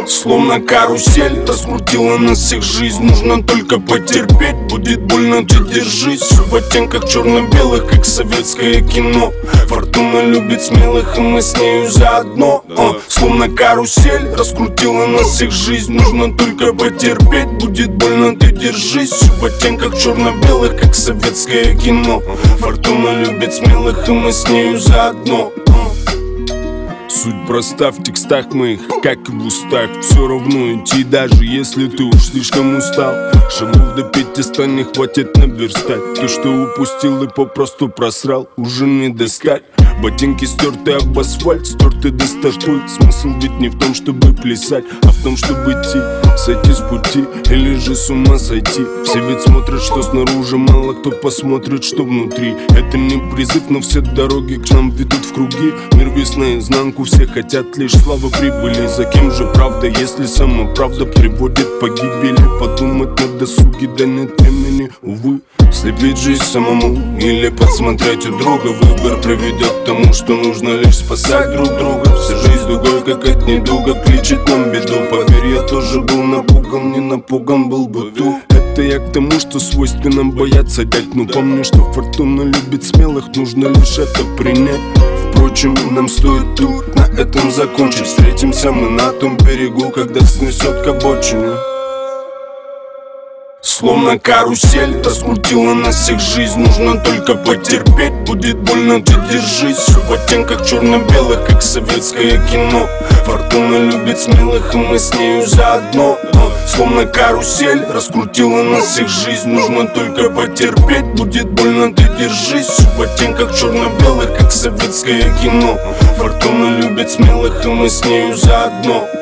Словно карусель раскрутила нас всех жизнь. Нужно только потерпеть, будет больно, ты держись. Все в оттенках черно-белых, как советское кино. Фортуна любит смелых, и мы с нею заодно. Словно карусель раскрутила нас всех жизнь. Нужно только потерпеть, будет больно, ты держись. Все в оттенках черно-белых, как советское кино. Фортуна любит смелых, и мы с нею заодно. Суть проста в текстах моих, как и в устах. Все равно идти, даже если ты уж слишком устал. Шагов до 500 не хватит наверстать. То, что упустил и попросту просрал, уже не достать. Ботинки стерты об асфальт, стерты до статуй. Смысл ведь не в том, чтобы плясать, а в том, чтобы идти, сойти с пути или же с ума сойти. Все ведь смотрят, что снаружи, мало кто посмотрит, что внутри. Это не призыв, но все дороги к нам ведут в круги. Мир весь наизнанку, все хотят лишь славы, прибыли. За кем же правда, если сама правда приводит к погибели? Подумать на досуге, да нет времени, увы. Слепить жизнь самому или подсмотреть у друга. Выбор приведет к тому, что нужно лишь спасать друг друга. Вся жизнь дугой, как от недуга, кличет нам беду. Поверь, я тоже был напуган, не напуган был бы ты. Это я к тому, что свойственно бояться дать. Но помни, что фортуна любит смелых, нужно лишь это принять. Впрочем, нам стоит тут на этом закончить. Встретимся мы на том берегу, когда снесет к обочине. Словно карусель раскрутила нас всех жизнь. Нужно только потерпеть, будет больно, ты держись. Все в оттенках черно-белых, как советское кино. Фортуна любит смелых, и мы с нею заодно. Словно карусель раскрутила нас всех жизнь. Нужно только потерпеть, будет больно, ты держись. Все в оттенках черно-белых, как советское кино. Фортуна любит смелых, и мы с нею заодно.